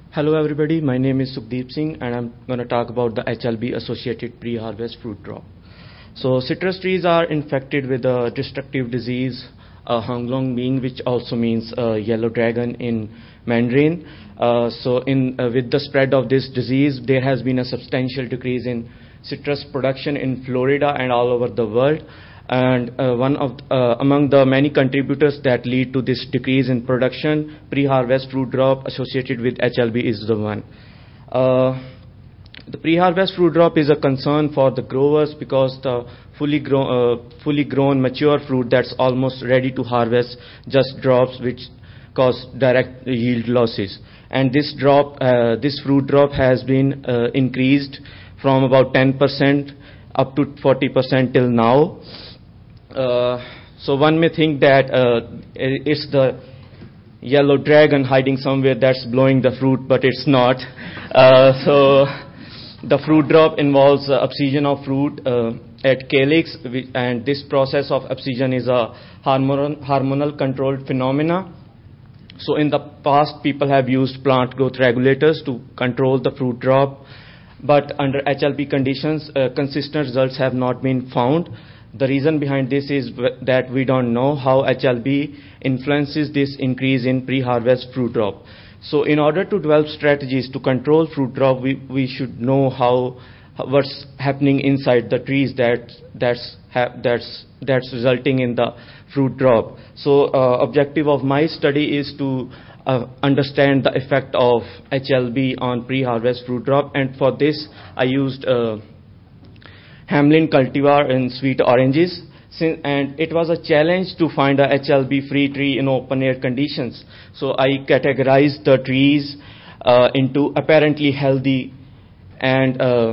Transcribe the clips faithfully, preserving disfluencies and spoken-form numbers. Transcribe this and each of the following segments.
Hello everybody, my name is Sukhdeep Singh and I'm going to talk about the H L B associated pre-harvest fruit drop. So citrus trees are infected with a destructive disease, uh, Hanglong Ming, which also means uh, yellow dragon in Mandarin. Uh, so in, uh, with the spread of this disease, there has been a substantial decrease in citrus production in Florida and all over the world. And uh, one of uh, among the many contributors that lead to this decrease in production, pre-harvest fruit drop associated with H L B is the one. Uh, the pre-harvest fruit drop is a concern for the growers because the fully grown, uh, fully grown mature fruit that's almost ready to harvest just drops, which cause direct yield losses. And this drop, uh, this fruit drop has been uh, increased from about ten percent up to forty percent till now. Uh, so one may think that uh, it's the yellow dragon hiding somewhere that's blowing the fruit, but it's not. Uh, so the fruit drop involves uh, abscission of fruit uh, at calyx, and this process of abscission is a hormonal, hormonal controlled phenomena. So in the past, people have used plant growth regulators to control the fruit drop, but under H L B conditions, uh, consistent results have not been found. The reason behind this is that we don't know how H L B influences this increase in pre-harvest fruit drop. So in order to develop strategies to control fruit drop, we, we should know how what's happening inside the trees that that's that's that's resulting in the fruit drop. So uh, objective of my study is to uh, understand the effect of H L B on pre-harvest fruit drop, and for this I used uh, Hamlin cultivar in sweet oranges, and it was a challenge to find a H L B-free tree in open-air conditions. So I categorized the trees uh, into apparently healthy and uh,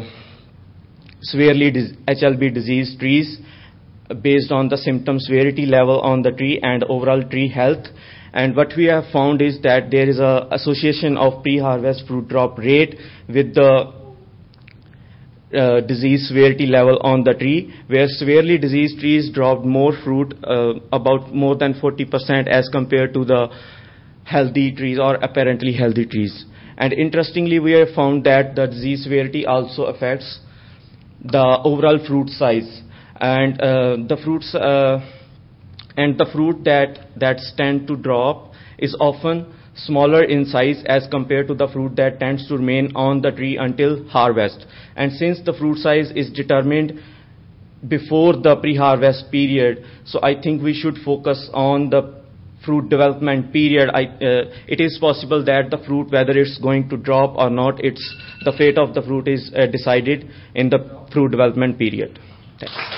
severely H L B diseased trees based on the symptom severity level on the tree and overall tree health. And what we have found is that there is an association of pre-harvest fruit drop rate with the Uh, disease severity level on the tree, where severely diseased trees dropped more fruit, uh, about more than forty percent as compared to the healthy trees or apparently healthy trees. And interestingly, we have found that the disease severity also affects the overall fruit size, and uh, the fruits uh, and the fruit that that tend to drop is often smaller in size as compared to the fruit that tends to remain on the tree until harvest. And since the fruit size is determined before the pre-harvest period, so I think we should focus on the fruit development period. I, uh, it is possible that the fruit, whether it's going to drop or not, it's the fate of the fruit is uh, decided in the fruit development period. Thanks.